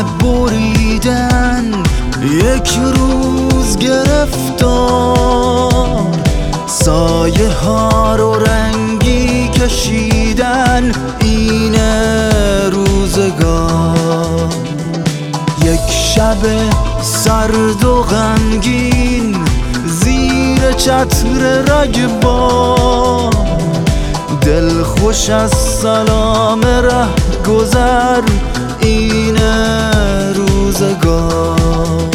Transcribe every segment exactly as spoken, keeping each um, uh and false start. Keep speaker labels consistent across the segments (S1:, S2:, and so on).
S1: بریدن، یک روز گرفتار، سایه ها رو رنگی کشیدن، این روزگار. یک شب سرد و غمگین زیر چتر رگبار، دل خوش از سلام ره گذر، این روزگار.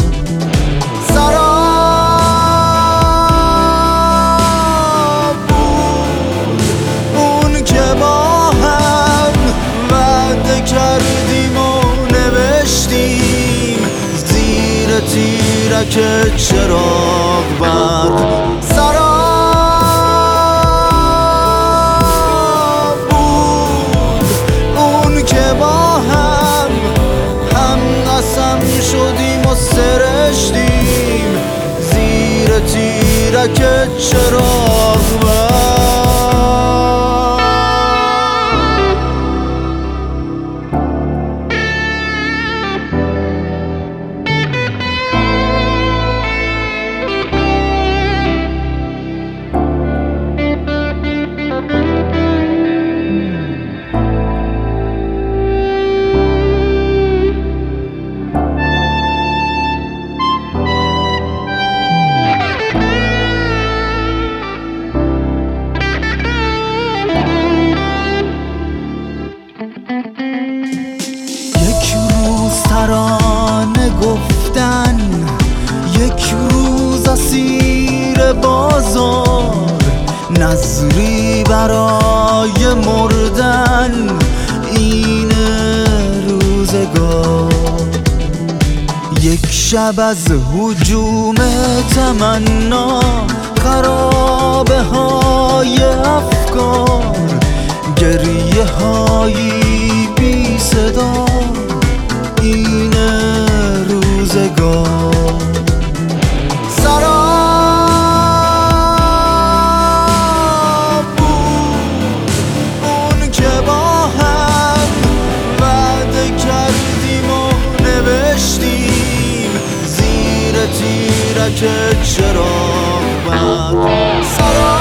S1: سراب بود اون که با هم وعده کردیم و نوشتیم زیر تیرک چراغ برق. سراب بود اون که با هم هم قسم شدیم و سرشتیم زیر تیرک چراغ برق. ترانه گفتن، یک روز اسیر بازار، نظری برای مردن، این روزگار. یک شب از هجوم تمنا، خرابه های افکار، گریه هایی بی صدا، این روزگار. سراب بود اون که با هم وعده کردیم و نوشتیم زیر تیرک چراغ برق.